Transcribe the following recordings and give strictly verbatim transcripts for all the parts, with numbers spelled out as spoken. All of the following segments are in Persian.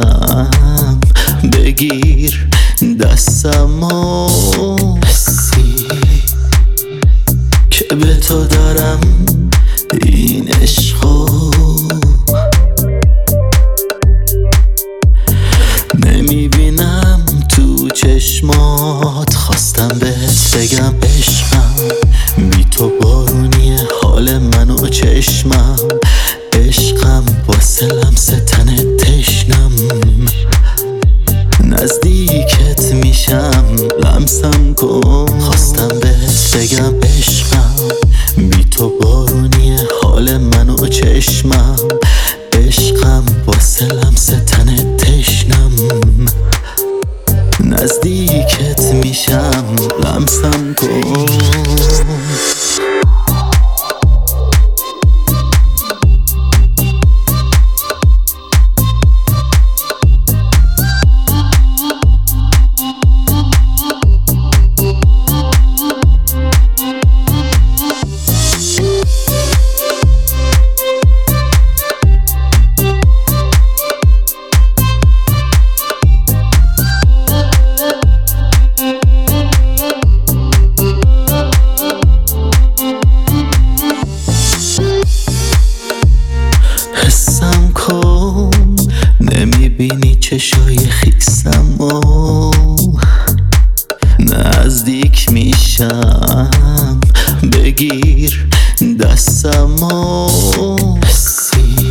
میشم. بگیر دستمو، حسی که به تو دارم این عشقو. نمیبینم تو چشمات، خواستم بهت بگم عشقم. بی تو بارونیه حال منو چشمم. عشقم واسه لمس تن تشنم. نزدیکت میشم لمسم کن. خواستم بهت بگم عشقم. بی تو بارونیه حال منو چشمم. عشقم واسه لمس تن تشنم. نزدیکت میشم لمسم کن. حسم کن نمیبینی چشای خیسم و نزدیک میشم. بگیر دستمو، حسی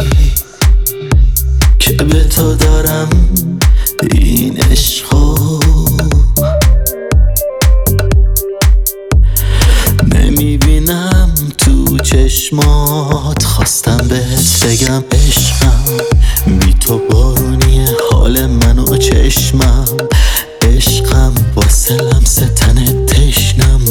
که به تو دارم این عشقو. نمیبینم تو چشمات، خواستم بهت بگم عشقم. بی تو بارونیه حال منو چشمم. عشقم واسه لمس تن تشنم.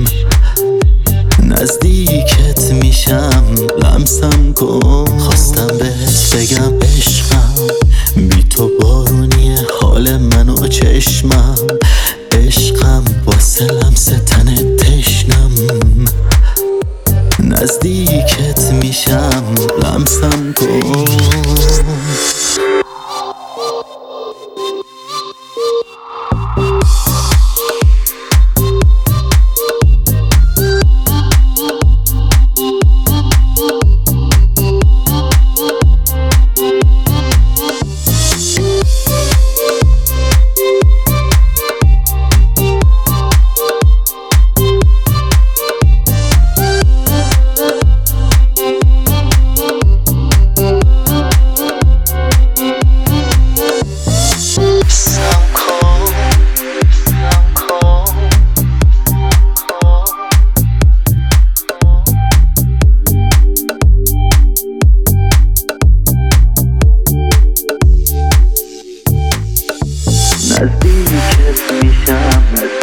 نزدیکت میشم لمسم کن. خواستم بهت بگم عشقم. بی تو بارونیه حال منو چشمم. عشقم واسه لمس تن تشنم. نزدیکت میشم لمسم کن. نزدیکت میشم.